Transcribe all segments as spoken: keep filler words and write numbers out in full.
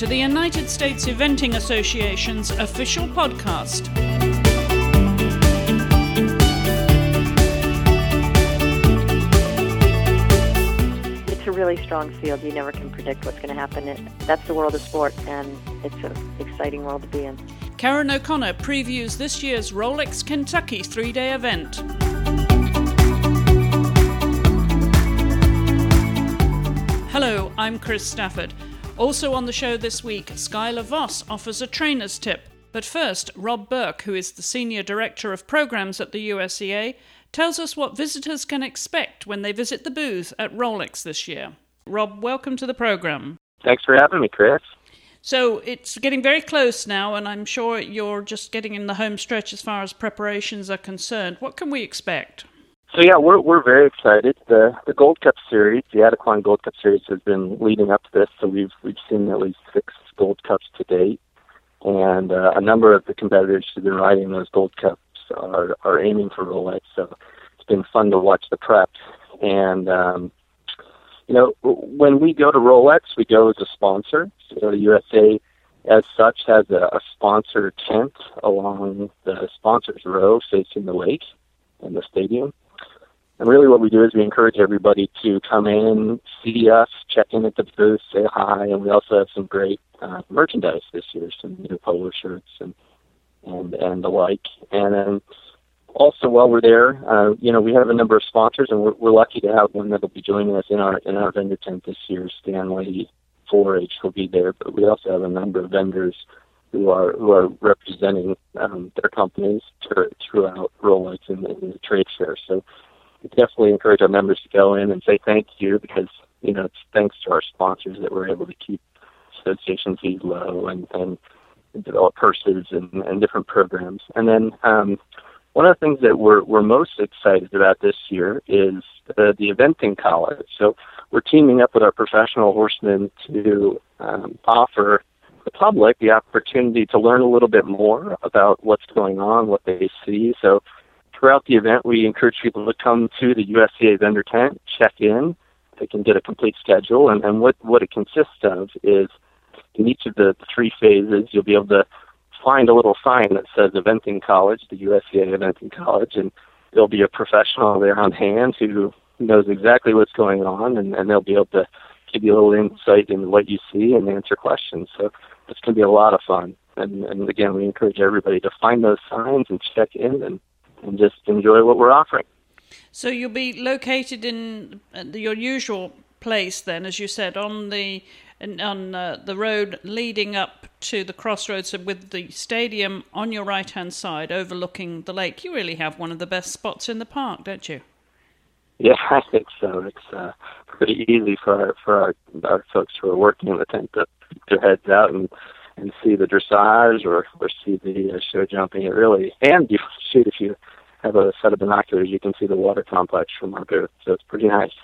to the United States Eventing Association's official podcast. It's a really strong field. You never can predict what's going to happen. It, that's the world of sport, and it's an exciting world to be in. Karen O'Connor previews this year's Rolex Kentucky three-day event. Hello, I'm Chris Stafford. Also on the show this week, Skylar Voss offers a trainer's tip. But first, Rob Burke, who is the Senior Director of Programs at the U S E A, tells us what visitors can expect when they visit the booth at Rolex this year. Rob, welcome to the program. Thanks for having me, Chris. So it's getting very close now, and I'm sure you're just getting in the home stretch as far as preparations are concerned. What can we expect? So yeah, we're we're very excited. The the Gold Cup Series, the Adequan Gold Cup Series, has been leading up to this. So we've we've seen at least six Gold Cups to date, and uh, a number of the competitors who've been riding those Gold Cups are are aiming for Rolex. So it's been fun to watch the prep. And um, you know, when we go to Rolex, we go as a sponsor. So the U S A, as such, has a, a sponsor tent along the sponsors row facing the lake and the stadium. And really what we do is we encourage everybody to come in, see us, check in at the booth, say hi, and we also have some great uh, merchandise this year, some new polo shirts and and, and the like. And then also while we're there, uh, you know, we have a number of sponsors, and we're, we're lucky to have one that will be joining us in our in our vendor tent this year. Stanley four H will be there, but we also have a number of vendors who are who are representing um, their companies to, throughout Rolex in the, in the trade fair. So we definitely encourage our members to go in and say thank you, because, you know, it's thanks to our sponsors that we're able to keep association fees low and, and develop purses and, and different programs. And then um, one of the things that we're we're most excited about this year is uh, the Eventing College. So we're teaming up with our professional horsemen to um, offer the public the opportunity to learn a little bit more about what's going on, what they see. So throughout the event, we encourage people to come to the U S E A vendor tent, check in. They can get a complete schedule, and, and what, what it consists of is in each of the, the three phases, you'll be able to find a little sign that says Eventing College, the U S E A Eventing College, and there'll be a professional there on hand who knows exactly what's going on, and, and they'll be able to give you a little insight into what you see and answer questions. So it's going to be a lot of fun. And, and again, we encourage everybody to find those signs and check in and, and just enjoy what we're offering. So you'll be located in your usual place then, as you said, on the on uh, the road leading up to the crossroads with the stadium on your right-hand side overlooking the lake. You really have one of the best spots in the park, don't you? Yeah, I think so. It's uh, pretty easy for our, for our, our folks who are working in the tent to put their heads out and, and see the dressage or, or see the uh, show jumping. It really, and you shoot if you have a set of binoculars, you can see the water complex from our booth. So it's pretty nice.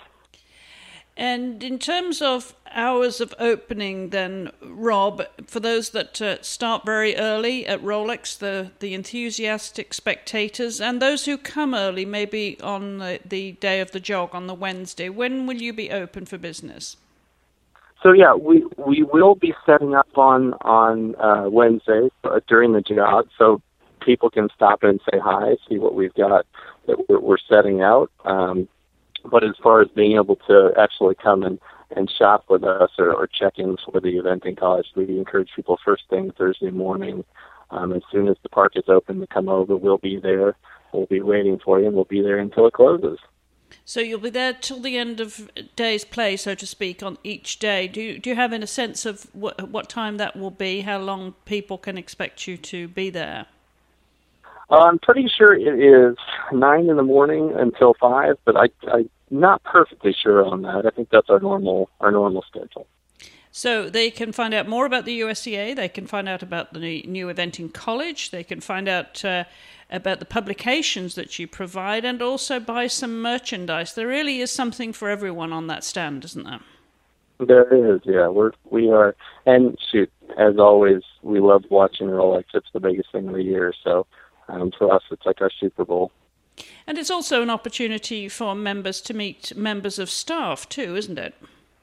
And in terms of hours of opening then, Rob, for those that uh, start very early at Rolex, the, the enthusiastic spectators, and those who come early, maybe on the, the day of the jog on the Wednesday, when will you be open for business? So yeah, we we will be setting up on, on uh, Wednesday uh, during the jog, so people can stop in and say hi, see what we've got that we're, we're setting out. Um, But as far as being able to actually come and, and shop with us or, or check in for the Eventing College, we encourage people first thing Thursday morning. Um, as soon as the park is open to come over, we'll be there. We'll be waiting for you, and we'll be there until it closes. So you'll be there till the end of day's play, so to speak, on each day. Do you, do you have in a sense of what, what time that will be, how long people can expect you to be there? Uh, I'm pretty sure it is nine in the morning until five, but I, I'm not perfectly sure on that. I think that's our normal our normal schedule. So they can find out more about the U S E A. They can find out about the new Eventing College. They can find out uh, about the publications that you provide, and also buy some merchandise. There really is something for everyone on that stand, isn't there? There is, yeah. We're we are, and shoot, as always, we love watching Rolex. It's the biggest thing of the year, so. Um, for us, it's like our Super Bowl. And it's also an opportunity for members to meet members of staff too, isn't it?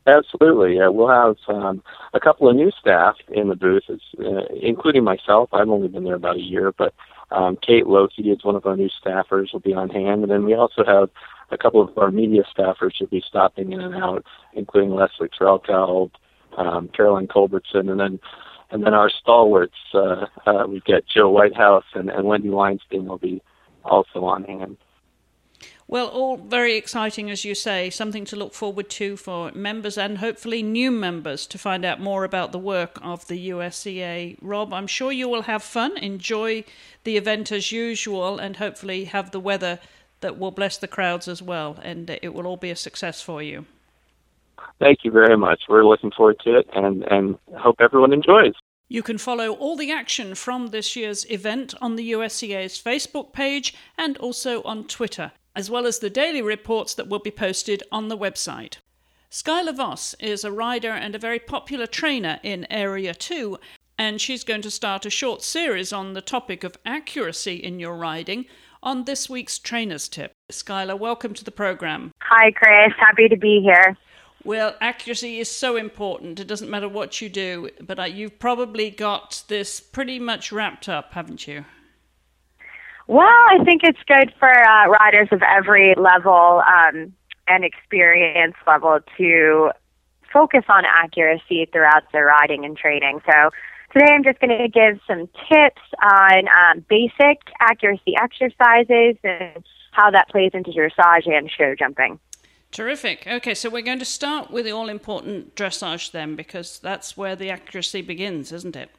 Absolutely. Yeah, we'll have um, a couple of new staff in the booth, uh, including myself. I've only been there about a year, but um, Kate Loki is one of our new staffers, will be on hand. And then we also have a couple of our media staffers who'll be stopping in and out, including Leslie Trelkeld, um, Caroline Culbertson, and then and then our stalwarts. Uh, uh, we've got Joe Whitehouse and, and Wendy Weinstein will be also on hand. Well, all very exciting, as you say, something to look forward to for members and hopefully new members to find out more about the work of the U S E A. Rob, I'm sure you will have fun, enjoy the event as usual, and hopefully have the weather that will bless the crowds as well, and it will all be a success for you. Thank you very much. We're looking forward to it, and, and hope everyone enjoys. You can follow all the action from this year's event on the U S E A's Facebook page and also on Twitter, as well as the daily reports that will be posted on the website. Skylar Voss is a rider and a very popular trainer in Area two, and she's going to start a short series on the topic of accuracy in your riding on this week's Trainer's Tip. Skylar, welcome to the program. Hi, Chris. Happy to be here. Well, accuracy is so important. It doesn't matter what you do, but uh, you've probably got this pretty much wrapped up, haven't you? Well, I think it's good for uh, riders of every level um, and experience level to focus on accuracy throughout their riding and training. So today I'm just going to give some tips on um, basic accuracy exercises and how that plays into dressage and show jumping. Terrific. Okay, so we're going to start with the all-important dressage then, because that's where the accuracy begins, isn't it?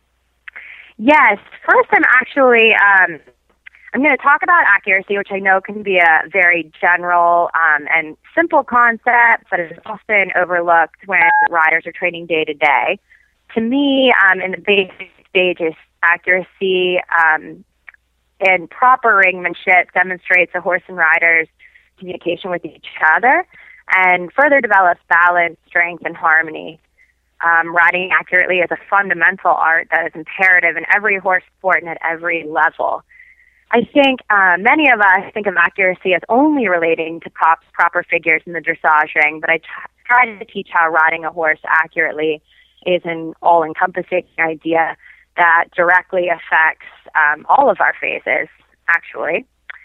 Yes. First, I'm actually um, I'm going to talk about accuracy, which I know can be a very general um, and simple concept, but is often overlooked when riders are training day to day. To me, um, in the basic stages, accuracy um, and proper ringmanship demonstrates a horse and rider's communication with each other and further develops balance, strength, and harmony. Um, riding accurately is a fundamental art that is imperative in every horse sport and at every level. I think uh, many of us think of accuracy as only relating to pop, proper figures in the dressage ring, but I t- try to teach how riding a horse accurately is an all-encompassing idea that directly affects um, all of our phases, actually.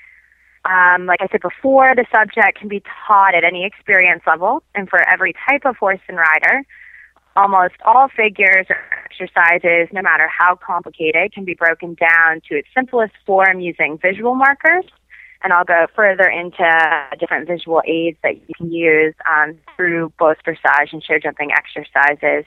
Um, like I said before, the subject can be taught at any experience level and for every type of horse and rider. Almost all figures or exercises, no matter how complicated, can be broken down to its simplest form using visual markers. And I'll go further into different visual aids that you can use um, through both dressage and show jumping exercises.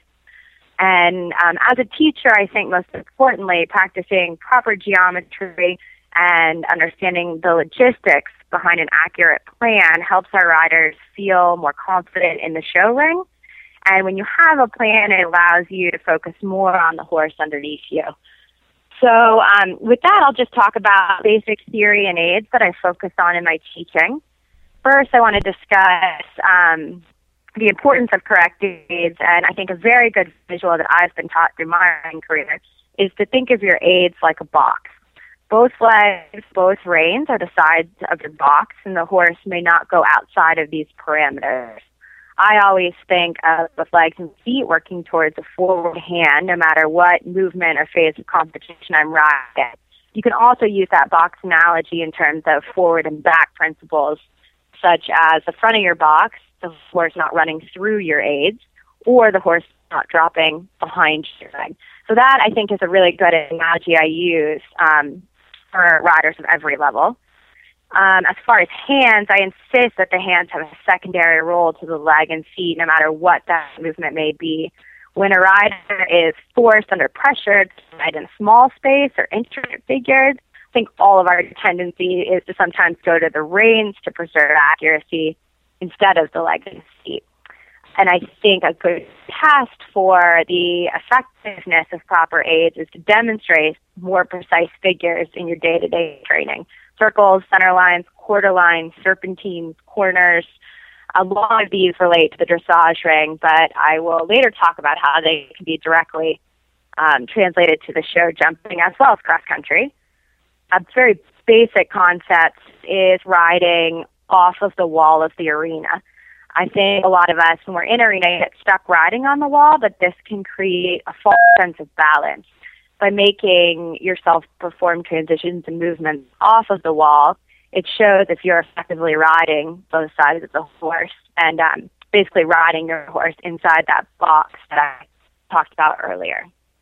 And um, as a teacher, I think most importantly, practicing proper geometry and understanding the logistics behind an accurate plan helps our riders feel more confident in the show ring. And when you have a plan, it allows you to focus more on the horse underneath you. So um, with that, I'll just talk about basic theory and aids that I focus on in my teaching. First, I want to discuss um, the importance of correct aids. And I think a very good visual that I've been taught through my career is to think of your aids like a box. Both legs, both reins are the sides of your box, and the horse may not go outside of these parameters. I always think of with legs and feet working towards a forward hand, no matter what movement or phase of competition I'm riding. You can also use that box analogy in terms of forward and back principles, such as the front of your box, the horse not running through your aids, or the horse not dropping behind your leg. So that, I think, is a really good analogy I use um, for riders of every level. Um, as far as hands, I insist that the hands have a secondary role to the leg and feet, no matter what that movement may be. When a rider is forced under pressure to ride in a small space or intricate figures, I think all of our tendency is to sometimes go to the reins to preserve accuracy instead of the legs and feet. And I think a good test for the effectiveness of proper aids is to demonstrate more precise figures in your day-to-day training. Circles, center lines, quarter lines, serpentines, corners. A lot of these relate to the dressage ring, but I will later talk about how they can be directly um, translated to the show jumping as well as cross country. A very basic concept is riding off of the wall of the arena. I think a lot of us, when we're in arena, get stuck riding on the wall, but this can create a false sense of balance. By making yourself perform transitions and movements off of the wall, it shows if you're effectively riding both sides of the horse and um, basically riding your horse inside that box that I talked about earlier.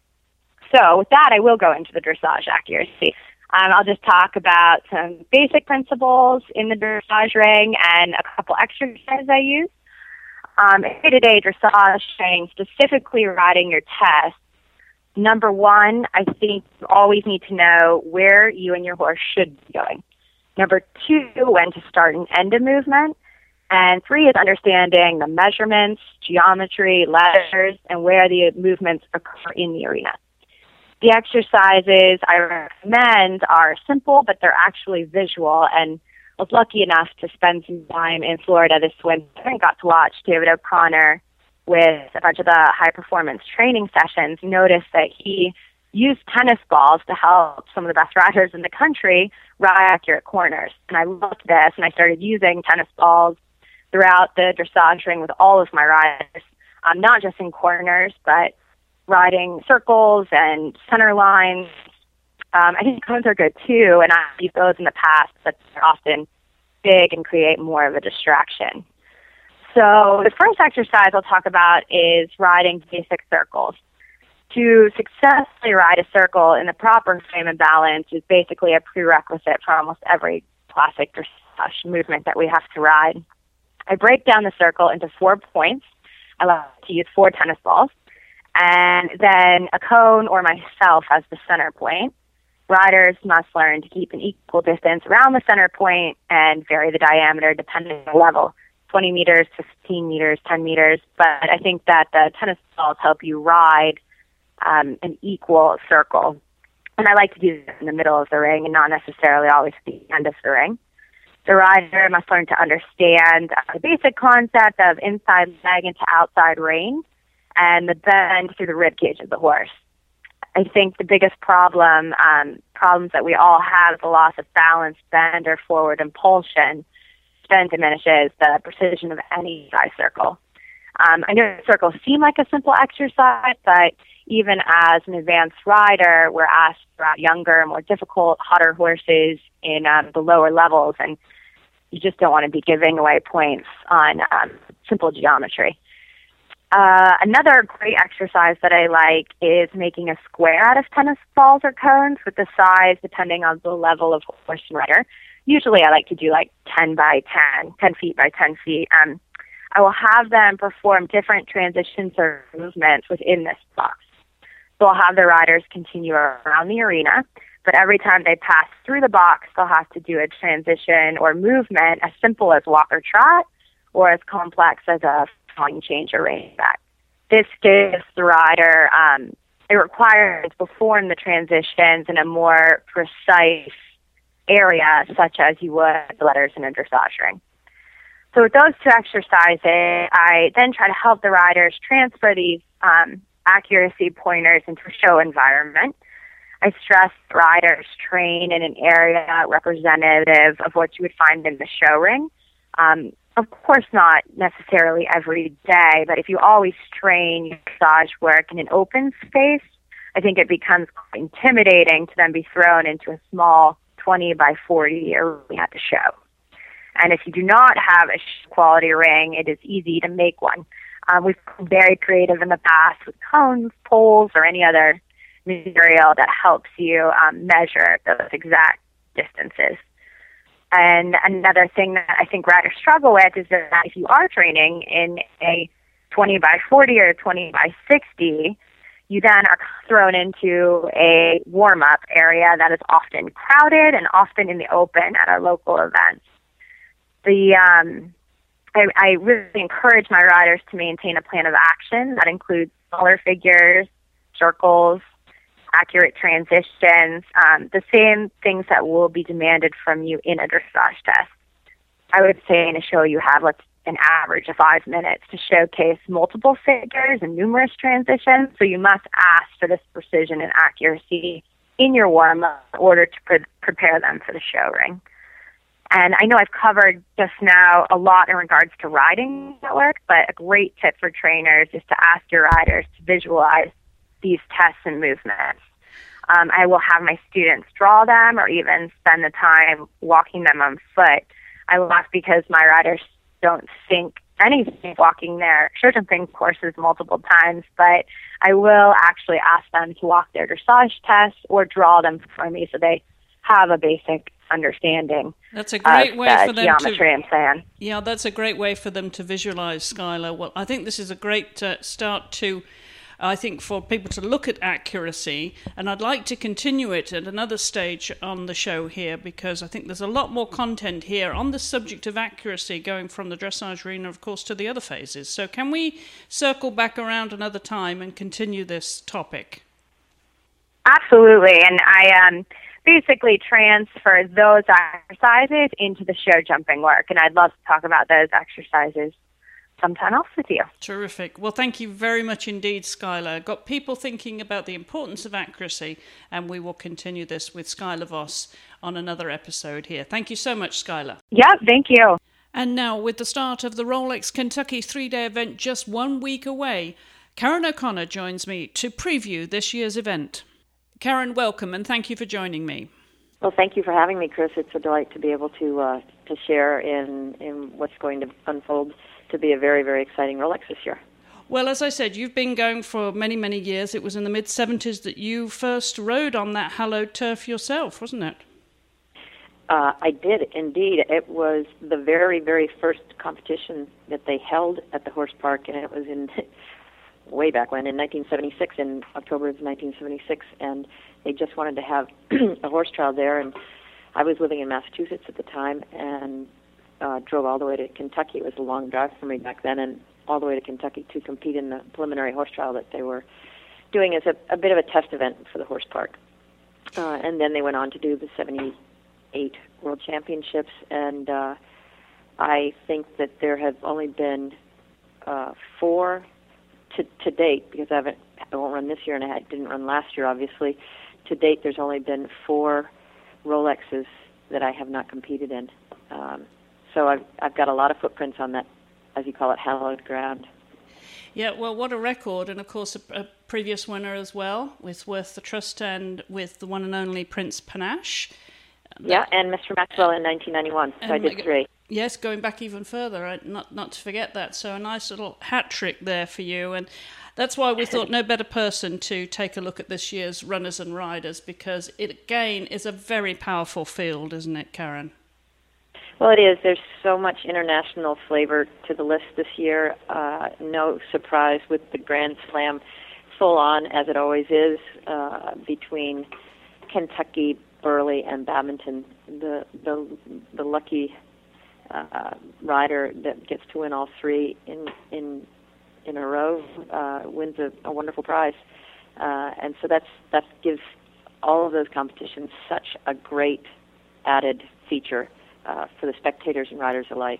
So with that, I will go into the dressage accuracy. Um, I'll just talk about some basic principles in the dressage ring and a couple exercises I use. Um, day-to-day dressage training, specifically riding your test. Number one, I think you always need to know where you and your horse should be going. Number two, when to start and end a movement. And three is understanding the measurements, geometry, letters, and where the movements occur in the arena. The exercises I recommend are simple, but they're actually visual. And I was lucky enough to spend some time in Florida this winter and got to watch David O'Connor with a bunch of the high-performance training sessions. Noticed that he used tennis balls to help some of the best riders in the country ride accurate corners. And I loved this, and I started using tennis balls throughout the dressage ring with all of my riders, um, not just in corners, but riding circles and center lines. Um, I think cones are good too, and I've used those in the past, but they're often big and create more of a distraction. So the first exercise I'll talk about is riding basic circles. To successfully ride a circle in the proper frame and balance is basically a prerequisite for almost every classic dressage movement that we have to ride. I break down the circle into four points. I like to use four tennis balls, and then a cone or myself as the center point. Riders must learn to keep an equal distance around the center point and vary the diameter depending on the level, twenty meters, fifteen meters, ten meters. But I think that the tennis balls help you ride um, an equal circle. And I like to do this in the middle of the ring and not necessarily always at the end of the ring. The rider must learn to understand uh, the basic concept of inside leg into outside rein and the bend through the rib cage of the horse. I think the biggest problem, um, problems that we all have, the loss of balance, bend, or forward impulsion, then diminishes the precision of any dry circle. Um, I know circles seem like a simple exercise, but even as an advanced rider, we're asked to ride younger, more difficult, hotter horses in um, the lower levels, and you just don't want to be giving away points on um, simple geometry. Uh, another great exercise that I like is making a square out of tennis balls or cones with the size depending on the level of horse and rider. Usually I like to do like ten by ten, ten feet by ten feet. Um, I will have them perform different transitions or movements within this box. So I'll have the riders continue around the arena, but every time they pass through the box, they'll have to do a transition or movement as simple as walk or trot or as complex as a falling change or rein back. This gives the rider, um, it requires to perform the transitions in a more precise area, such as you would the letters in a dressage ring. So with those two exercises, I then try to help the riders transfer these um, accuracy pointers into a show environment. I stress riders train in an area representative of what you would find in the show ring. Um, of course, not necessarily every day, but if you always train your dressage work in an open space, I think it becomes quite intimidating to then be thrown into a small twenty by forty arena at the show. And if you do not have a quality ring, it is easy to make one. Um, we've been very creative in the past with cones, poles, or any other material that helps you um, measure those exact distances. And another thing that I think riders struggle with is that if you are training in a twenty by forty or twenty by sixty, you then are thrown into a warm-up area that is often crowded and often in the open at our local events. The um, I, I really encourage my riders to maintain a plan of action that includes smaller figures, circles, accurate transitions, um, the same things that will be demanded from you in a dressage test. I would say in a show you have let's an average of five minutes to showcase multiple figures and numerous transitions, so you must ask for this precision and accuracy in your warm-up in order to pre- prepare them for the show ring. And I know I've covered just now a lot in regards to riding network, but a great tip for trainers is to ask your riders to visualize these tests and movements. Um, I will have my students draw them or even spend the time walking them on foot. I laugh because my riders don't think anything walking their show jumping courses multiple times, but I will actually ask them to walk their dressage tests or draw them for me so they have a basic understanding. That's a great of way the for them geometry to, and plan. Yeah, that's a great way for them to visualize, Skylar. Well, I think this is a great uh, start to, I think, for people to look at accuracy, and I'd like to continue it at another stage on the show here, because I think there's a lot more content here on the subject of accuracy going from the dressage arena, of course, to the other phases. So can we circle back around another time and continue this topic? Absolutely, and I um, basically transfer those exercises into the show jumping work, and I'd love to talk about those exercises sometime else with you. Terrific. Well, thank you very much indeed, Skylar. Got people thinking about the importance of accuracy, and we will continue this with Skylar Voss on another episode here. Thank you so much, Skylar. Yep, thank you. And now, with the start of the Rolex Kentucky three-day event just one week away, Karen O'Connor joins me to preview this year's event. Karen, welcome, and thank you for joining me. Well, thank you for having me, Chris. It's a delight to be able to uh, to share in, in what's going to unfold to be a very, very exciting Rolex this year. Well, as I said, you've been going for many, many years. It was in the mid-seventies that you first rode on that hallowed turf yourself, wasn't it? Uh, I did, indeed. It was the very, very first competition that they held at the Horse Park, and it was in way back when, in nineteen seventy-six, in October of nineteen seventy-six, and they just wanted to have a horse trial there, and I was living in Massachusetts at the time, and uh, drove all the way to Kentucky. It was a long drive for me back then, and all the way to Kentucky to compete in the preliminary horse trial that they were doing as a, a bit of a test event for the Horse Park. Uh, and then they went on to do the seventy-eight World Championships, and uh, I think that there have only been uh, four to, to date, because I haven't, I won't run this year, and I didn't run last year, obviously. To date, there's only been four Rolexes that I have not competed in. Um, so I've, I've got a lot of footprints on that, as you call it, hallowed ground. Yeah, well, what a record, and of course a, a previous winner as well, with Worth the Trust and with the one and only Prince Panache. Yeah, and Mister Maxwell in nineteen ninety-one, so I did three. Yes, going back even further, right? not not to forget that. So a nice little hat trick there for you, and that's why we thought no better person to take a look at this year's runners and riders, because it again is a very powerful field, isn't it, Karen? Well, it is. There's so much international flavor to the list this year. Uh, no surprise with the Grand Slam full on, as it always is, uh, between Kentucky, Burley, and Badminton. The the the lucky uh, rider that gets to win all three in in in a row uh, wins a, a wonderful prize, uh, and so that's that gives all of those competitions such a great added feature uh, for the spectators and riders alike.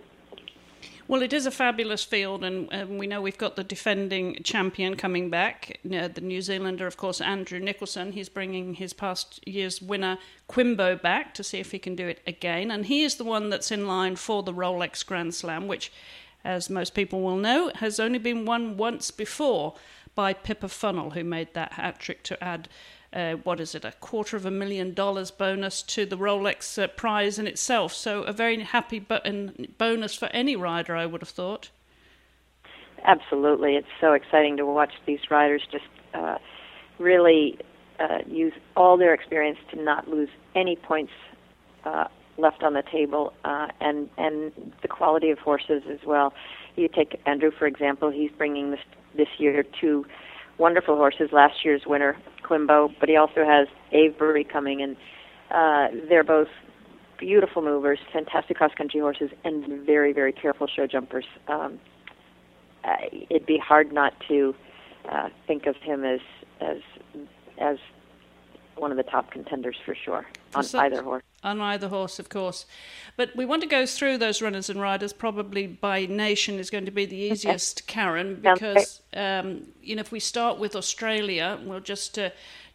Well, it is a fabulous field, and, and we know we've got the defending champion coming back, you know, the New Zealander, of course, Andrew Nicholson. He's bringing his past year's winner, Quimbo, back to see if he can do it again, and he is the one that's in line for the Rolex Grand Slam, which, as most people will know, has only been won once before by Pippa Funnell, who made that hat-trick to add, uh, what is it, a quarter of a million dollars bonus to the Rolex uh, prize in itself. So a very happy button bonus for any rider, I would have thought. Absolutely. It's so exciting to watch these riders just uh, really uh, use all their experience to not lose any points uh, left on the table, uh, and, and the quality of horses as well. You take Andrew, for example. He's bringing this, this year two wonderful horses, last year's winner, Quimbo, but he also has Avebury coming, and uh, they're both beautiful movers, fantastic cross-country horses, and very, very careful show jumpers. Um, uh, it'd be hard not to uh, think of him as as as one of the top contenders for sure on so, either horse. On either horse, of course. But we want to go through those runners and riders. Probably by nation is going to be the easiest, okay. Karen, because um, you know, if we start with Australia, we'll just uh,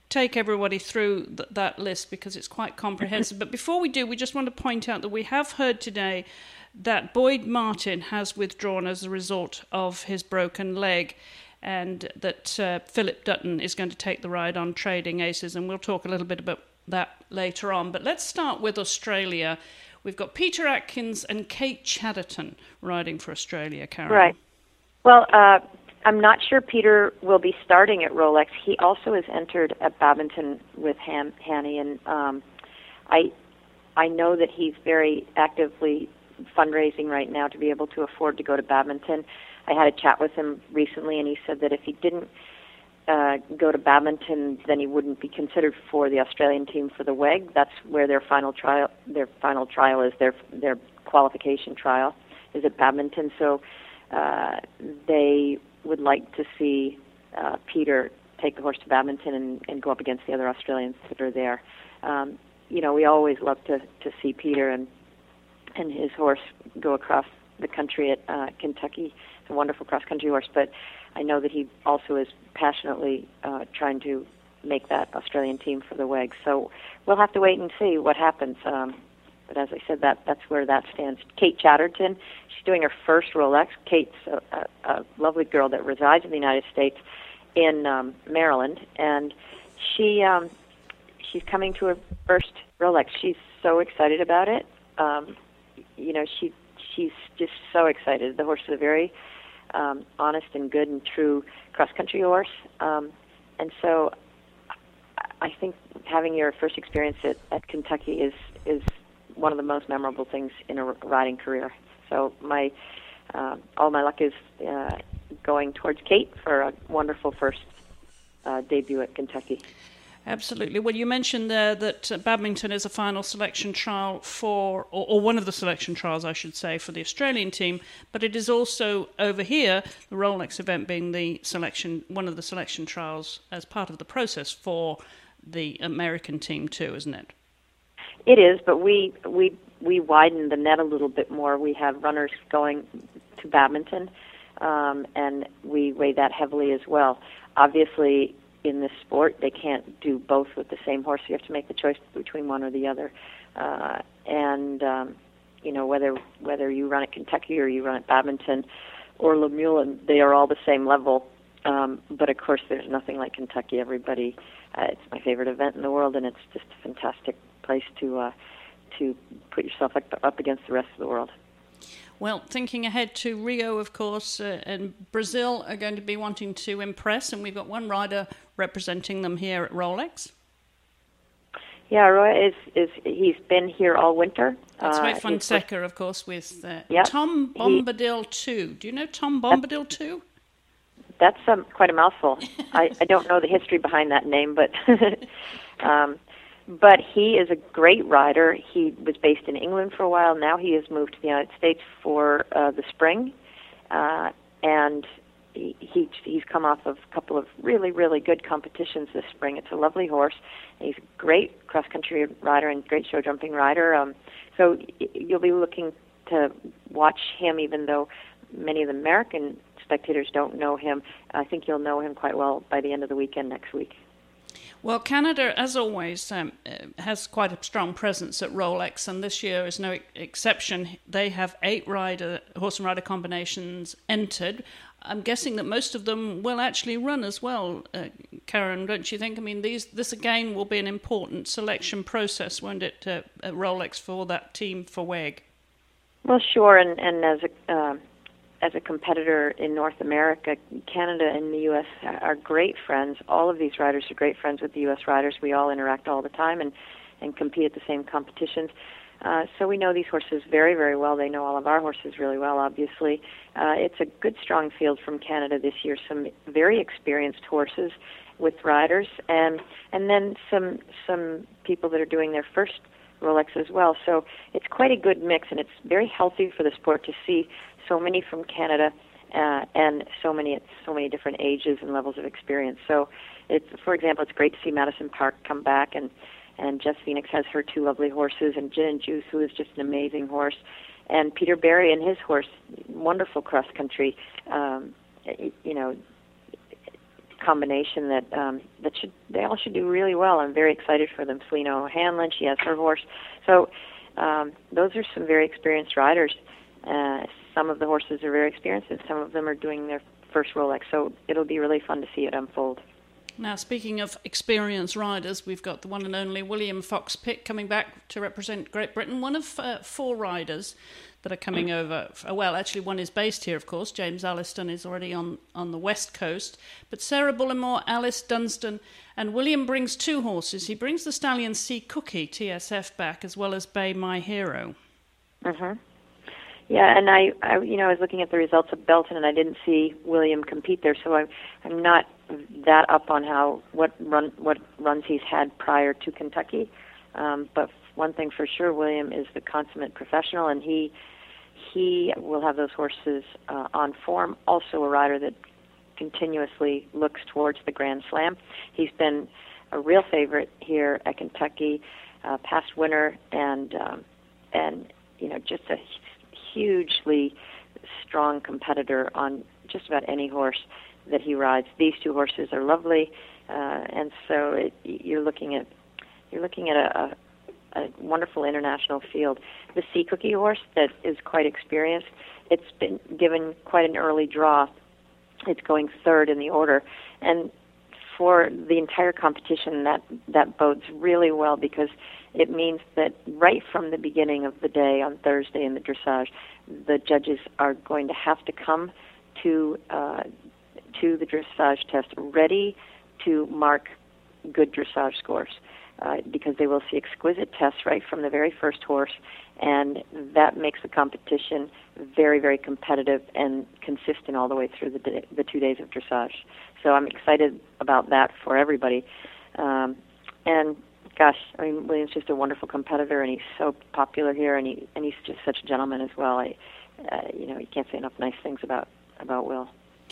take everybody through th- that list because it's quite comprehensive. But before we do, we just want to point out that we have heard today that Boyd Martin has withdrawn as a result of his broken leg, and that uh, Philip Dutton is going to take the ride on Trading Aces, and we'll talk a little bit about that later on. But let's start with Australia. We've got Peter Atkins and Kate Chatterton riding for Australia, Karen. Right. Well, uh, I'm not sure Peter will be starting at Rolex. He also has entered at badminton with Han- Hanny, and um, I I know that he's very actively fundraising right now to be able to afford to go to badminton. I had a chat with him recently, and he said that if he didn't uh, go to badminton, then he wouldn't be considered for the Australian team for the W E G. That's where their final trial, their final trial is their their qualification trial is at badminton. So uh, they would like to see uh, Peter take the horse to badminton and, and go up against the other Australians that are there. Um, you know, we always love to, to see Peter and and his horse go across the country at uh, Kentucky. It's a wonderful cross-country horse, but I know that he also is passionately uh, trying to make that Australian team for the W E G. So we'll have to wait and see what happens. Um, but as I said, that that's where that stands. Kate Chatterton, she's doing her first Rolex. Kate's a, a, a lovely girl that resides in the United States in um, Maryland, and she um, she's coming to her first Rolex. She's so excited about it. Um, you know, she she's just so excited. The horse is a very um, honest and good and true cross-country horse, um, and so I think having your first experience at, at Kentucky is is one of the most memorable things in a riding career. So my uh, all my luck is uh, going towards Kate for a wonderful first uh, debut at Kentucky. Absolutely. Well, you mentioned there that uh, badminton is a final selection trial for, or, or one of the selection trials, I should say, for the Australian team, but it is also over here, the Rolex event being the selection, one of the selection trials as part of the process for the American team too, isn't it? It is, but we we we widen the net a little bit more. We have runners going to badminton, um, and we weigh that heavily as well. Obviously, in this sport, they can't do both with the same horse. You have to make the choice between one or the other. Uh, and, um, you know, whether whether you run at Kentucky or you run at badminton or Lemuel, they are all the same level. Um, but, of course, there's nothing like Kentucky. Everybody, uh, it's my favorite event in the world, and it's just a fantastic place to uh, to put yourself up, up against the rest of the world. Well, thinking ahead to Rio, of course, uh, and Brazil are going to be wanting to impress, and we've got one rider representing them here at Rolex. Yeah, Roy is, is he's been here all winter. That's right, uh, Fonseca, of course, with uh, yep, Tom Bombadil two. Do you know Tom Bombadil two? That's um, quite a mouthful. I, I don't know the history behind that name, but um, but he is a great rider. He was based in England for a while. Now he has moved to the United States for uh, the spring, uh, and he, he he's come off of a couple of really, really good competitions this spring. It's a lovely horse. He's a great cross-country rider and great show jumping rider. Um, so you'll be looking to watch him, even though many of the American spectators don't know him. I think you'll know him quite well by the end of the weekend next week. Well, Canada, as always, um, has quite a strong presence at Rolex, and this year is no exception. They have eight rider horse and rider combinations entered. I'm guessing that most of them will actually run as well, uh, Karen, don't you think? I mean, these this again will be an important selection process, won't it, uh, at Rolex for that team for W E G? Well, sure, and, and as a uh, as a competitor in North America, Canada and the U S are great friends. All of these riders are great friends with the U S riders. We all interact all the time and, and compete at the same competitions. Uh, so we know these horses very, very well. They know all of our horses really well, obviously. Uh, it's a good, strong field from Canada this year. Some very experienced horses with riders, and and then some some people that are doing their first Rolex as well. So it's quite a good mix, and it's very healthy for the sport to see so many from Canada uh, and so many at so many different ages and levels of experience. So, it's, for example, it's great to see Madison Park come back, and, and Jess Phoenix has her two lovely horses, and Gin and Juice, who is just an amazing horse, and Peter Barry and his horse, wonderful cross-country, um, you know, combination that um, that should they all should do really well. I'm very excited for them. Selena O'Hanlon, she has her horse. So um, those are some very experienced riders. Uh, some of the horses are very experienced, and some of them are doing their first Rolex. So it'll be really fun to see it unfold. Now, speaking of experienced riders, we've got the one and only William Fox-Pitt coming back to represent Great Britain, one of uh, four riders that are coming over. Well, actually, one is based here, of course. James Alliston is already on, on the west coast. But Sarah Bullimore, Alice Dunstan, and William brings two horses. He brings the stallion Sea Cookie, T S F, back, as well as Bay My Hero. Mm-hmm. Yeah, and I, I, you know, I was looking at the results of Belton, and I didn't see William compete there, so I'm, I'm not that up on how what run what runs he's had prior to Kentucky. Um, but one thing for sure, William is the consummate professional, and he he will have those horses uh, on form. Also, a rider that continuously looks towards the Grand Slam. He's been a real favorite here at Kentucky, uh, past winner, and um, and you know, just a hugely strong competitor on just about any horse that he rides. These two horses are lovely, uh, and so it, you're looking at you're looking at a, a, a wonderful international field. The Sea Cookie horse that is quite experienced. It's been given quite an early draw. It's going third in the order, and for the entire competition, that that bodes really well because it means that right from the beginning of the day on Thursday in the dressage, the judges are going to have to come to uh, to the dressage test ready to mark good dressage scores uh, because they will see exquisite tests right from the very first horse, and that makes the competition very, very competitive and consistent all the way through the day, the two days of dressage. So I'm excited about that for everybody. Um, and gosh, I mean, William's just a wonderful competitor, and he's so popular here, and he and he's just such a gentleman as well. I, uh, you know, you can't say enough nice things about about Will.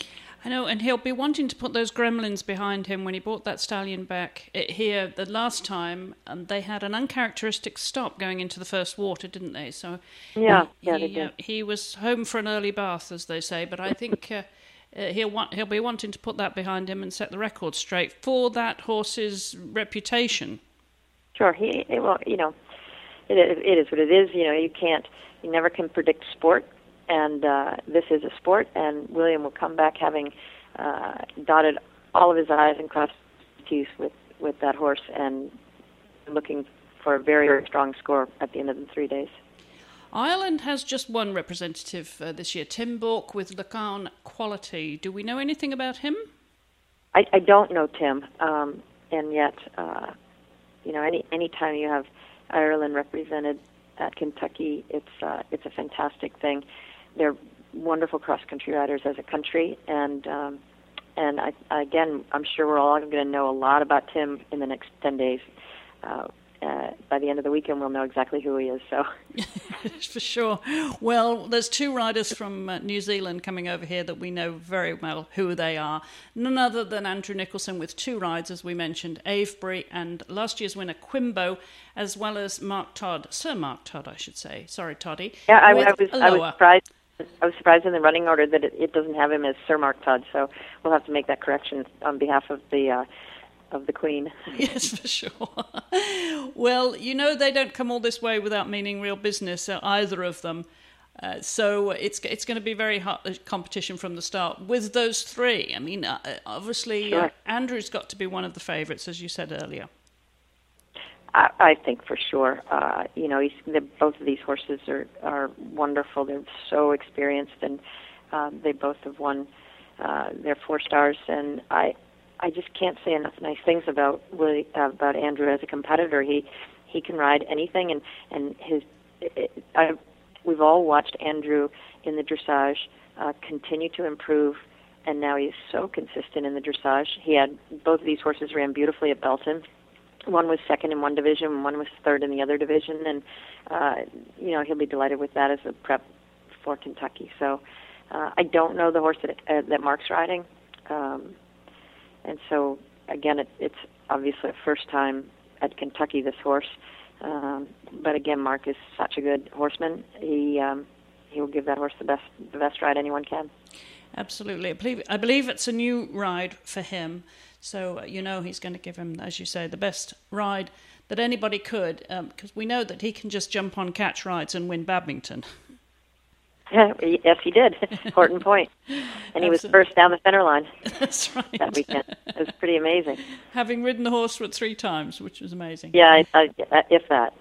I know, and he'll be wanting to put those gremlins behind him when he brought that stallion back here the last time. And they had an uncharacteristic stop going into the first water, didn't they? So yeah, he, yeah, they he, did. Uh, he was home for an early bath, as they say. But I think uh, uh, he'll want he'll be wanting to put that behind him and set the record straight for that horse's reputation. Sure, he it, well, you know, it, it is what it is. You know, you can't, you never can predict sport. And uh, this is a sport, and William will come back having uh, dotted all of his I's and crossed his T's with, with that horse and looking for a very, very strong score at the end of the three days. Ireland has just one representative uh, this year, Tim Bourke with Lacan Quality. Do we know anything about him? I, I don't know Tim, um, and yet, uh, you know, any any time you have Ireland represented at Kentucky, it's uh, it's a fantastic thing. They're wonderful cross-country riders as a country, and um, and I, again, I'm sure we're all going to know a lot about Tim in the next ten days. Uh, uh, by the end of the weekend, we'll know exactly who he is. So, for sure. Well, there's two riders from uh, New Zealand coming over here that we know very well who they are. None other than Andrew Nicholson with two rides, as we mentioned, Avebury and last year's winner Quimbo, as well as Mark Todd, Sir Mark Todd, I should say. Sorry, Toddy. Yeah, I, I was I was surprised. I was surprised in the running order that it, it doesn't have him as Sir Mark Todd. So we'll have to make that correction on behalf of the. Uh, of the Queen. Yes, for sure. Well, you know they don't come all this way without meaning real business, uh, either of them. Uh, so it's it's going to be very hot competition from the start with those three. I mean, uh, obviously, sure. uh, Andrew's got to be one of the favourites, as you said earlier. I, I think for sure. Uh, you know, he's, both of these horses are, are wonderful. They're so experienced, and uh, they both have won uh, their four stars. And I. I just can't say enough nice things about Willie, uh, about Andrew as a competitor. He he can ride anything, and and his it, I, we've all watched Andrew in the dressage uh, continue to improve, and now he's so consistent in the dressage. He had both of these horses ran beautifully at Belton. One was second in one division, and one was third in the other division, and uh, you know he'll be delighted with that as a prep for Kentucky. So uh, I don't know the horse that uh, that Mark's riding. Um, And so, again, it, it's obviously a first time at Kentucky, this horse. Um, but again, Mark is such a good horseman. He um, he will give that horse the best the best ride anyone can. Absolutely. I believe, I believe it's a new ride for him. So, uh, you know, he's going to give him, as you say, the best ride that anybody could, because um, we know that he can just jump on catch rides and win badminton. Yes, he did. Horton Point. And he was first down the center line. That's right. That weekend. It was pretty amazing. Having ridden the horse for three times, which was amazing. Yeah, I, I, if that.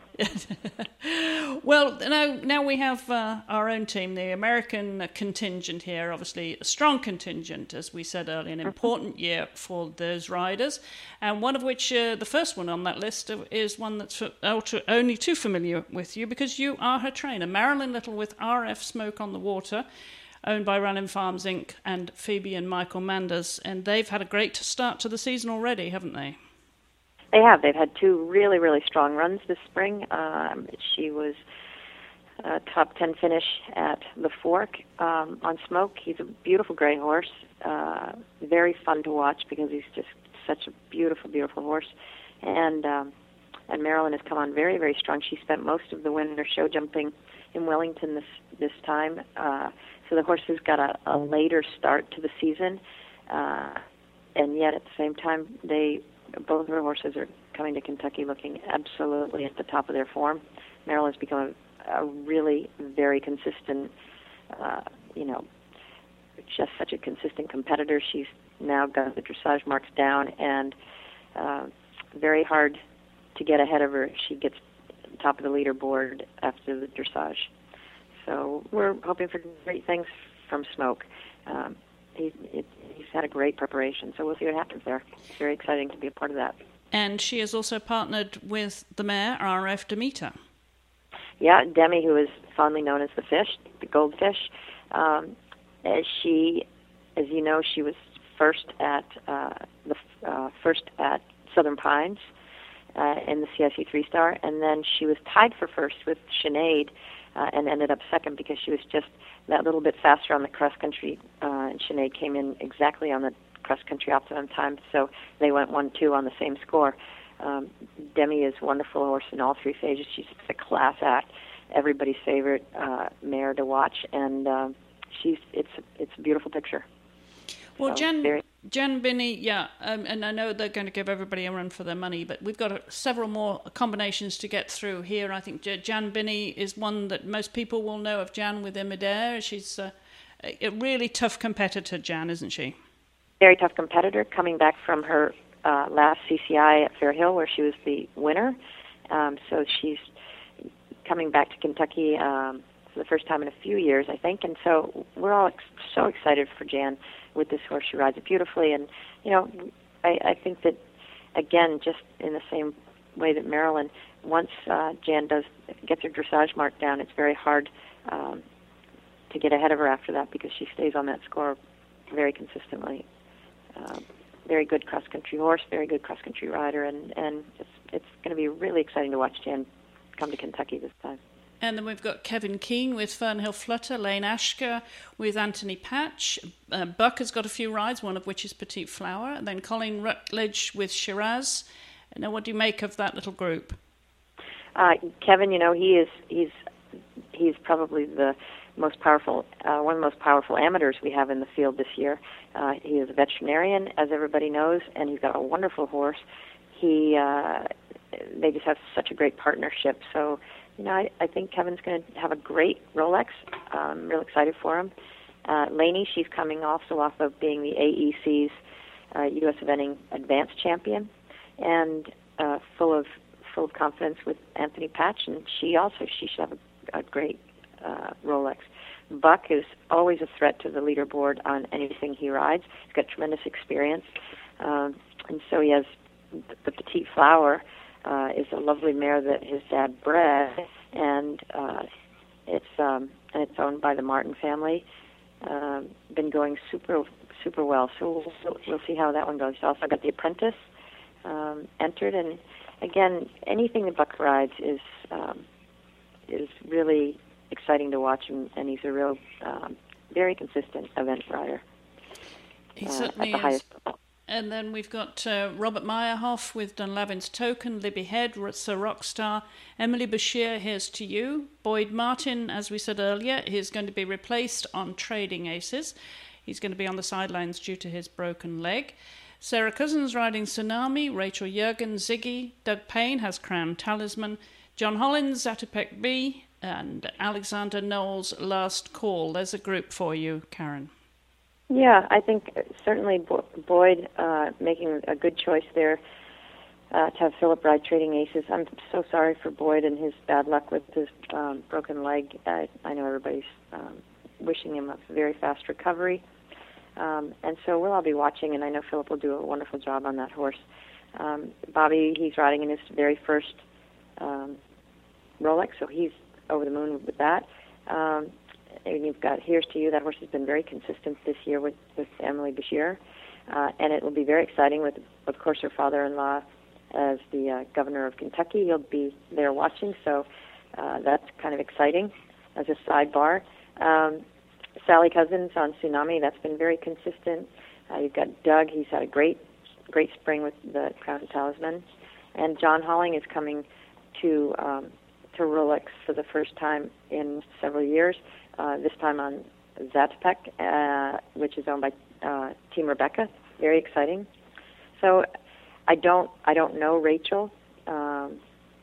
Well, now, now we have uh, our own team, the American contingent here, obviously a strong contingent, as we said earlier, an important year for those riders, and one of which, uh, the first one on that list, is one that's only too familiar with you because you are her trainer, Marilyn Little with R F Smoke on the Water, owned by Running Farms Incorporated, and Phoebe and Michael Manders, and they've had a great start to the season already, haven't they? They have. They've had two really, really strong runs this spring. Um, she was a top ten finish at the Fork um, on Smoke. He's a beautiful gray horse, uh, very fun to watch because he's just such a beautiful, beautiful horse. And um, and Marilyn has come on very, very strong. She spent most of the winter show jumping in Wellington this this time. Uh, so the horse has got a, a later start to the season, uh, and yet at the same time they. Both of her horses are coming to Kentucky looking absolutely at the top of their form. Marilyn's become a, a really very consistent, uh, you know, just such a consistent competitor. She's now got the dressage marks down, and uh, very hard to get ahead of her. She gets top of the leaderboard after the dressage. So we're hoping for great things from Smoke. Um, He, it, he's had a great preparation, so we'll see what happens there. It's very exciting to be a part of that. And she has also partnered with the mare, R F Demeter. Yeah, Demi, who is fondly known as the fish, the goldfish. Um, as she, as you know, she was first at uh, the uh, first at Southern Pines uh, in the C I C three star, and then she was tied for first with Sinead, uh, and ended up second because she was just that little bit faster on the cross country, uh, and Sinead came in exactly on the cross country optimum time, so they went one two on the same score. Um, Demi is a wonderful horse in all three phases. She's a class act, everybody's favorite uh, mare to watch, and uh, she's it's it's a beautiful picture. Well, so, Jen, very... Jen Binney, yeah, um, and I know they're going to give everybody a run for their money, but we've got uh, several more combinations to get through here. I think J- Jan Binney is one that most people will know of. Jan with Imidaire. She's uh, a really tough competitor, Jan, isn't she? Very tough competitor, coming back from her uh, last C C I at Fair Hill, where she was the winner. Um, so she's coming back to Kentucky um, for the first time in a few years, I think, and so we're all ex- so excited for Jan with this horse. She rides it beautifully, and you know, I, I think that again, just in the same way that Marilyn, once uh, Jan does gets her dressage mark down, it's very hard um, to get ahead of her after that because she stays on that score very consistently. Um, very good cross country horse, very good cross country rider, and and it's it's going to be really exciting to watch Jan come to Kentucky this time. And then we've got Kevin Keane with Fernhill Flutter, Lane Ashker with Anthony Patch. Uh, Buck has got a few rides, one of which is Petite Flower. And then Colin Rutledge with Shiraz. Now, what do you make of that little group? Uh, Kevin, you know, he is he's he's probably the most powerful, uh, one of the most powerful amateurs we have in the field this year. Uh, he is a veterinarian, as everybody knows, and he's got a wonderful horse. He uh, they just have such a great partnership. So. You know, I, I think Kevin's going to have a great Rolex. I'm real excited for him. Uh, Lainey, she's coming also off of being the A E C's uh, U S Eventing Advanced Champion, and uh, full of full of confidence with Anthony Patch, and she also she should have a, a great uh, Rolex. Buck is always a threat to the leaderboard on anything he rides. He's got tremendous experience, um, and so he has the Petite Flower. Uh, is a lovely mare that his dad bred, and uh, it's um, and it's owned by the Martin family. Uh, been going super super well, so we'll, we'll see how that one goes. He's also got the Apprentice um, entered, and again, anything that Buck rides is um, is really exciting to watch, and, and he's a real um, very consistent event rider. He uh, certainly at the is. highest level. And then we've got uh, Robert Meyerhoff with Dunlavin's Token, Libby Head, Sir Rockstar, Emily Bashir, Here's to You. Boyd Martin, as we said earlier, is going to be replaced on Trading Aces. He's going to be on the sidelines due to his broken leg. Sarah Cousins riding Tsunami, Rachel Jurgen, Ziggy, Doug Payne has Crown Talisman, John Hollins, Zatopek B, and Alexander Knowles, Last Call. There's a group for you, Karen. Yeah, I think certainly Bo- Boyd uh, making a good choice there uh, to have Philip ride Trading Aces. I'm so sorry for Boyd and his bad luck with his um, broken leg. I, I know everybody's um, wishing him a very fast recovery. Um, and so we'll all be watching, and I know Philip will do a wonderful job on that horse. Um, Bobby, he's riding in his very first um, Rolex, so he's over the moon with that. Um, and you've got Here's to You. That horse has been very consistent this year with, with Emily Bashir. Uh, and it will be very exciting with, of course, her father-in-law as the uh, governor of Kentucky. He'll be there watching, so uh, that's kind of exciting as a sidebar. Um, Sally Cousins on Tsunami, that's been very consistent. Uh, you've got Doug, he's had a great great spring with the Crown Talisman. And John Holling is coming to um, to Rolex for the first time in several years, uh, this time on Zatopek, uh, which is owned by uh, Team Rebecca. Very exciting. So I don't I don't know Rachel um,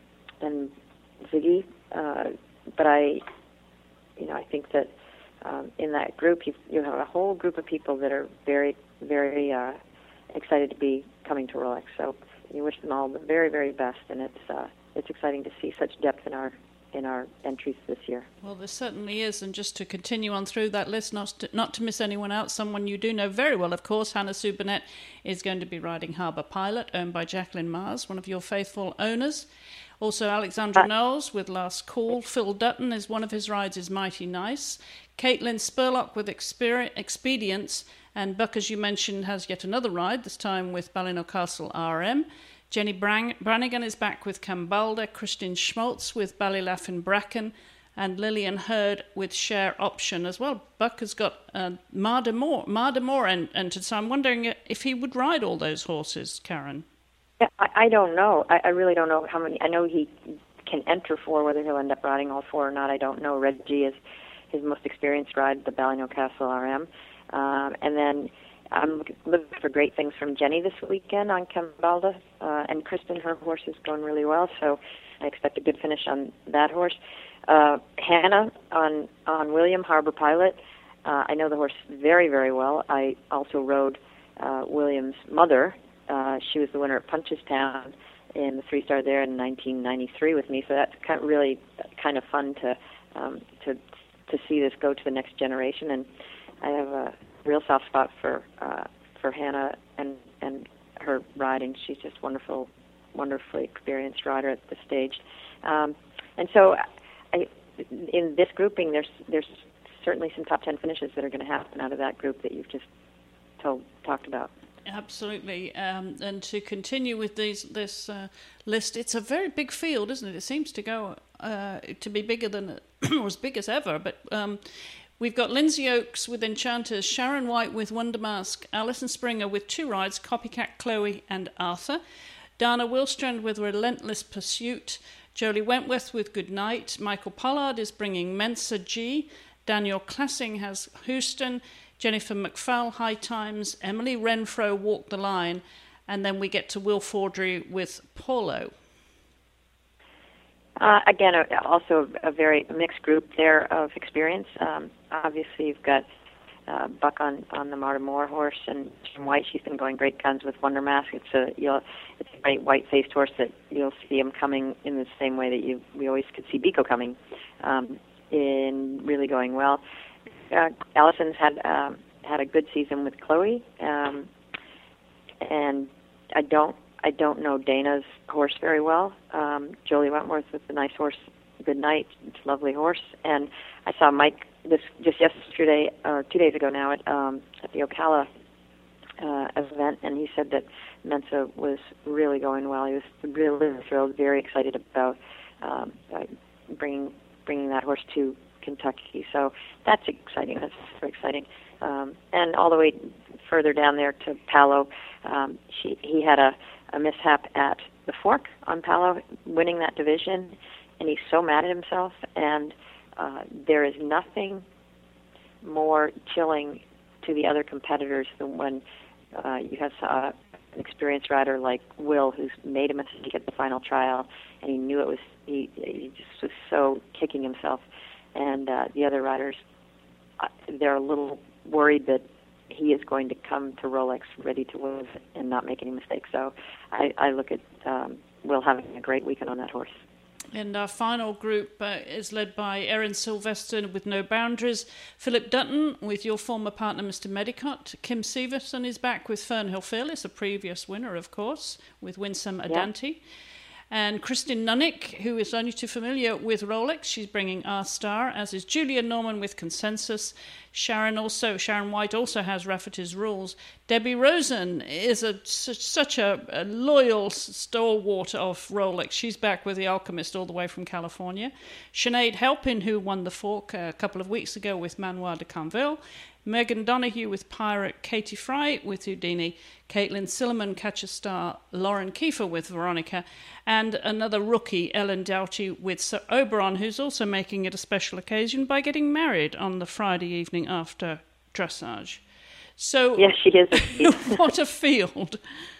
and Ziggy, uh, but I you know I think that Um, in that group, you, you have a whole group of people that are very, very uh, excited to be coming to Rolex. So you wish them all the very, very best, and it's uh, it's exciting to see such depth in our in our entries this year. Well, there certainly is, and just to continue on through that list, not to, not to miss anyone out, someone you do know very well, of course, Hannah Sue Burnett is going to be riding Harbour Pilot, owned by Jacqueline Mars, one of your faithful owners. Also, Alexandra uh, Knowles with Last Call. Phil Dutton is one of his rides is Mighty Nice. Caitlin Spurlock with Exper- Expedience. And Buck, as you mentioned, has yet another ride, this time with Ballina Castle R M. Jenny Brang- Brannigan is back with Cambalda. Christian Schmaltz with Ballylaffin Bracken. And Lillian Hurd with Share Option as well. Buck has got uh, Marder Moore, Marder Moore en- entered, so I'm wondering if he would ride all those horses, Karen. Yeah, I, I don't know. I, I really don't know how many. I know he can enter four. Whether he'll end up riding all four or not, I don't know. Reggie is his most experienced ride, the Ballina Castle R M. Um, and then I'm looking, looking for great things from Jenny this weekend on Cambalda. Uh, and Kristen, her horse is going really well, so I expect a good finish on that horse. Uh, Hannah on, on William, Harbour Pilot. Uh, I know the horse very, very well. I also rode uh, William's mother. Uh, she was the winner at Punchestown in the three-star there in nineteen ninety-three with me, so that's kind of really kind of fun to um, to to see this go to the next generation. And I have a real soft spot for uh, for Hannah and and her riding. She's just wonderful, wonderfully experienced rider at the stage. Um, and so, I, in this grouping, there's there's certainly some top ten finishes that are going to happen out of that group that you've just told talked about. Absolutely. Um, and to continue with these, this uh, list, it's a very big field, isn't it? It seems to go uh, to be bigger than, or as big as ever. But um, we've got Lindsay Oakes with Enchanters, Sharon White with Wonder Mask, Alison Springer with two rides, Copycat Chloe and Arthur, Dana Wilstrand with Relentless Pursuit, Jolie Wentworth with Good Night, Michael Pollard is bringing Mensa G, Daniel Classing has Houston, Jennifer McFall, High Times, Emily Renfro, Walk the Line, and then we get to Will Fordry with Paulo. Uh, again, also a very mixed group there of experience. Um, obviously, you've got uh, Buck on, on the Marta Moore horse, and Jim White. She's been going great guns with Wonder Mask. It's a you'll, it's a great white-faced horse that you'll see him coming in the same way that you we always could see Biko coming, um, in really going well. Uh, Allison's had um, had a good season with Chloe, um, and I don't I don't know Dana's horse very well. Um, Jolie Wentworth with the nice horse, Good Night, it's a lovely horse, and I saw Mike this just yesterday or two days ago now at um, at the Ocala uh, event, and he said that Mensa was really going well. He was really thrilled, very excited about um, uh, bringing bringing that horse to Kentucky, so that's exciting. That's very exciting. Um, and all the way further down there to Palo. Um, she, he had a, a mishap at the Fork on Palo, winning that division, and he's so mad at himself. And uh, there is nothing more chilling to the other competitors than when uh, you have uh, an experienced rider like Will, who's made a mistake at the final trial, and he knew it was, he, he just was so kicking himself. And uh, the other riders, uh, they're a little worried that he is going to come to Rolex ready to win and not make any mistakes. So I, I look at um, Will having a great weekend on that horse. And our final group uh, is led by Erin Sylvester with No Boundaries, Philip Dutton with your former partner, Mister Medicott, Kim Severson is back with Fernhill Fearless, a previous winner, of course, with Winsome Adante. Yeah. And Kristin Nunnick, who is only too familiar with Rolex, she's bringing Our Star, as is Julia Norman with Consensus. Sharon also, Sharon White also has Rafferty's Rules. Debbie Rosen is a such, such a, a loyal stalwart of Rolex. She's back with The Alchemist all the way from California. Sinead Halpin, who won the Fork a couple of weeks ago with Manoir de Canville. Megan Donoghue with Pirate, Katie Fry with Houdini, Caitlin Silliman, Catch a Star, Lauren Kiefer with Veronica, and another rookie, Ellen Doughty with Sir Oberon, who's also making it a special occasion by getting married on the Friday evening after dressage. So, yes, she is. What a field!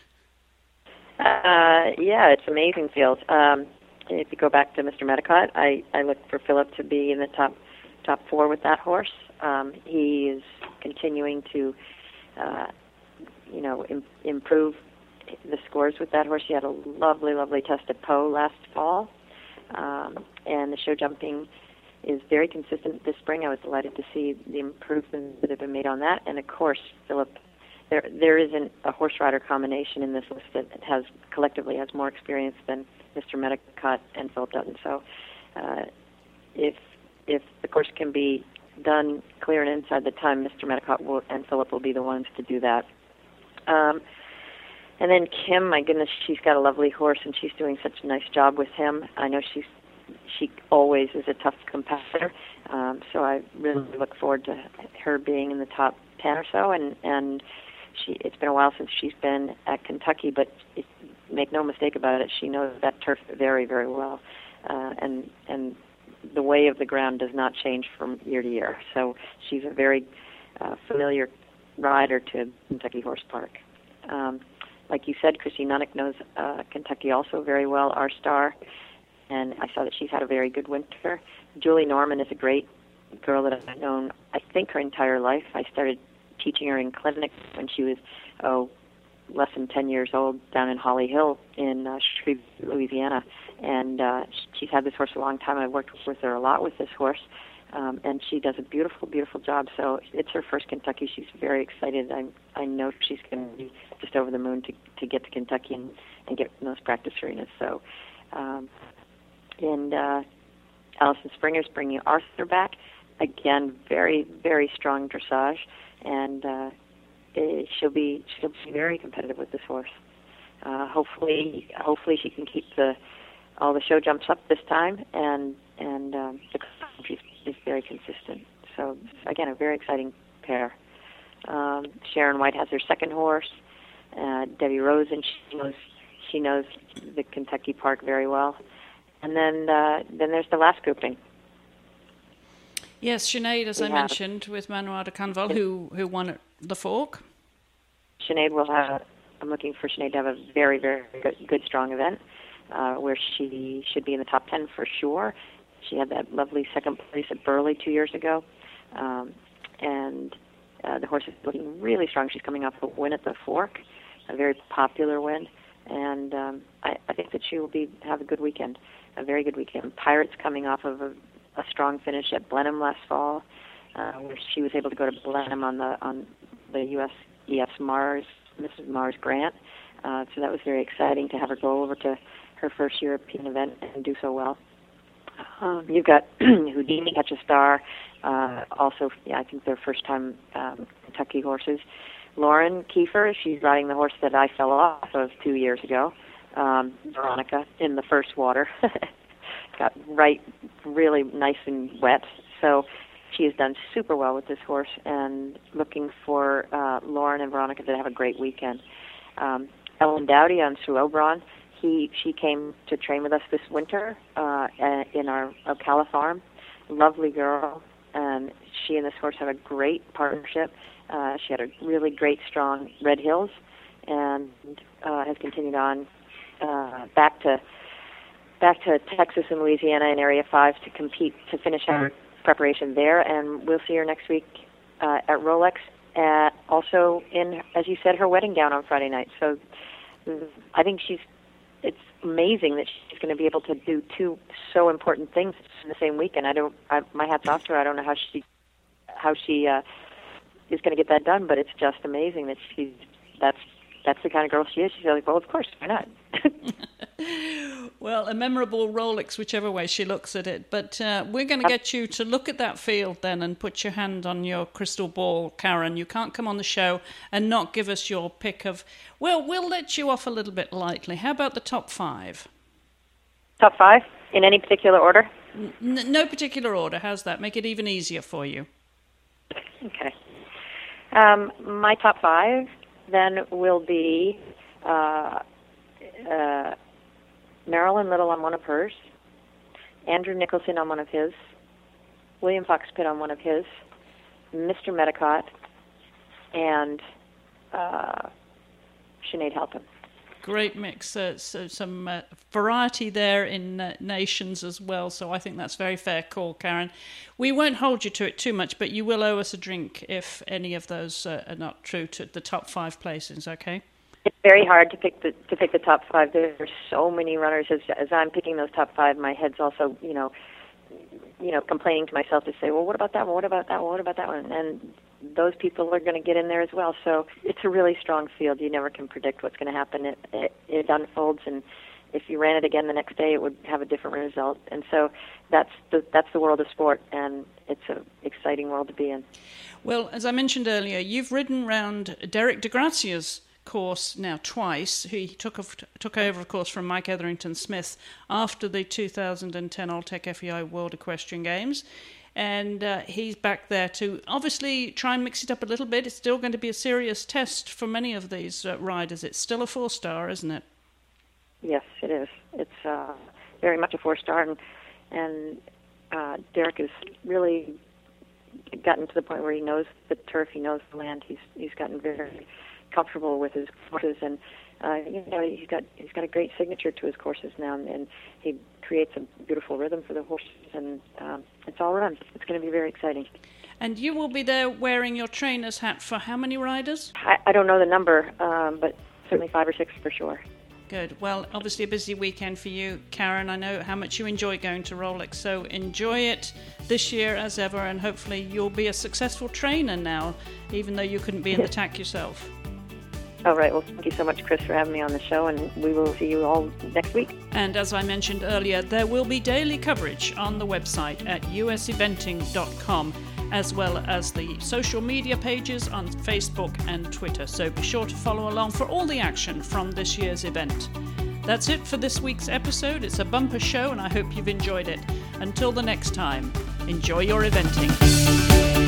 Uh, yeah, it's an amazing field. Um, if you go back to Mister Medicott, I, I look for Philip to be in the top top four with that horse. Um, he is continuing to, uh, you know, im- improve the scores with that horse. He had a lovely, lovely test at Pau last fall, um, and the show jumping is very consistent this spring. I was delighted to see the improvements that have been made on that. And of course, Philip, there there isn't a horse rider combination in this list that has collectively has more experience than Mister Medicott and Philip Dutton. So, uh, if if the course can be done clear and inside the time, Mister Medicott will, and Philip will be the ones to do that. Um, and then Kim, my goodness, she's got a lovely horse, and she's doing such a nice job with him. I know she's she always is a tough competitor, um, so I really look forward to her being in the top ten or so. And and she, it's been a while since she's been at Kentucky, but it, make no mistake about it, she knows that turf very, very well, uh, and and. the way of the ground does not change from year to year. So she's a very uh, familiar rider to Kentucky Horse Park. Um, like you said, Kristin Nunnick knows uh, Kentucky also very well, Our Star, and I saw that she's had a very good winter. Julie Norman is a great girl that I've known, I think, her entire life. I started teaching her in clinic when she was, oh, less than ten years old down in Holly Hill in uh, Shreveport, Louisiana. And uh, she's had this horse a long time. I've worked with her a lot with this horse. Um, and she does a beautiful, beautiful job. So it's her first Kentucky. She's very excited. I I know she's going to be just over the moon to, to get to Kentucky and, and get in those practice arenas. So, um, and uh, Allison Springer's bringing Arthur back. Again, very, very strong dressage. And uh, it, she'll be she'll be very competitive with this horse. Uh, hopefully, hopefully she can keep the all the show jumps up this time, and and um, the country is very consistent. So again, a very exciting pair. Um, Sharon White has her second horse. Uh, Debbie Rosen, she knows she knows the Kentucky Park very well. And then uh, then there's the last grouping. Yes, Sinead, as we I have, mentioned, with Manoir de Canville, who who won at the Fork. Sinead will have. I'm looking for Sinead to have a very very good, good strong event. Uh, where she should be in the top ten for sure. She had that lovely second place at Burley two years ago. Um, and uh, the horse is looking really strong. She's coming off a win at the Fork, a very popular win. And um, I, I think that she will be have a good weekend, a very good weekend. Pirate's coming off of a, a strong finish at Blenheim last fall, uh, where she was able to go to Blenheim on the on the U S E F's Mars, Missus Mars Grant. Uh, so that was very exciting to have her go over to her first European event and do so well. Um, you've got Houdini, Catch a Star, uh, also, yeah, I think they're first-time um, Kentucky horses. Lauren Kiefer, she's riding the horse that I fell off of two years ago, um, Veronica, in the first water. Got right, really nice and wet. So she has done super well with this horse, and looking for uh, Lauren and Veronica to have a great weekend. Um, Ellen Dowdy on Sue Oberon, he she came to train with us this winter uh, in our Ocala farm. Lovely girl, and she and this horse have a great partnership. Uh, she had a really great, strong Red Hills, and uh, has continued on uh, back to back to Texas and Louisiana in Area five to compete, to finish her preparation there, and we'll see her next week uh, at Rolex, uh, also in, as you said, her wedding gown on Friday night. So I think she's, it's amazing that she's going to be able to do two so important things in the same weekend. I don't, I, my hat's off to her. I don't know how she, how she uh, is going to get that done, but it's just amazing that she's, that's, that's the kind of girl she is. She's like, well, of course, why not? Well, a memorable Rolex, whichever way she looks at it. But uh, we're going to get you to look at that field then and put your hand on your crystal ball, Karen. You can't come on the show and not give us your pick of... Well, we'll let you off a little bit lightly. How about the top five? Top five? In any particular order? N- no particular order. How's that? Make it even easier for you. Okay. Um, my top five then will be... Uh, uh, Marilyn Little on one of hers, Andrew Nicholson on one of his, William Fox Pitt on one of his, Mister Medicott, and uh, Sinead Halpin. Great mix. Uh, so some uh, variety there in uh, nations as well. So I think that's very fair call, Karen. We won't hold you to it too much, but you will owe us a drink if any of those uh, are not true to the top five places. Okay. It's very hard to pick the to pick the top five. There's so many runners. As as I'm picking those top five, my head's also, you know, you know, complaining to myself to say, well, what about that one? What about that one? What about that one? And those people are going to get in there as well. So it's a really strong field. You never can predict what's going to happen. It, it it unfolds, and if you ran it again the next day, it would have a different result. And so that's the that's the world of sport, and it's an exciting world to be in. Well, as I mentioned earlier, you've ridden round Derek DeGrazia's course now twice. He took off, took over, of course, from Mike Etherington Smith after the two thousand ten Alltech F E I World Equestrian Games, and uh, he's back there to obviously try and mix it up a little bit. It's still going to be a serious test for many of these uh, riders. It's still a four-star, isn't it? Yes, it is. It's uh, very much a four-star, and, and uh, Derek has really gotten to the point where he knows the turf, he knows the land. He's he's gotten very comfortable with his courses, and uh, you know he's got he's got a great signature to his courses now, and, and he creates a beautiful rhythm for the horses, and um, it's all around. It's going to be very exciting. And you will be there wearing your trainer's hat for how many riders? I, I don't know the number, um, but certainly five or six for sure. Good. Well, obviously a busy weekend for you, Karen. I know how much you enjoy going to Rolex, so enjoy it this year as ever, and hopefully you'll be a successful trainer now, even though you couldn't be in the T A C yourself. All right. Well, thank you so much, Chris, for having me on the show, and we will see you all next week. And as I mentioned earlier, there will be daily coverage on the website at u s eventing dot com, as well as the social media pages on Facebook and Twitter. So be sure to follow along for all the action from this year's event. That's it for this week's episode. It's a bumper show, and I hope you've enjoyed it. Until the next time, enjoy your eventing.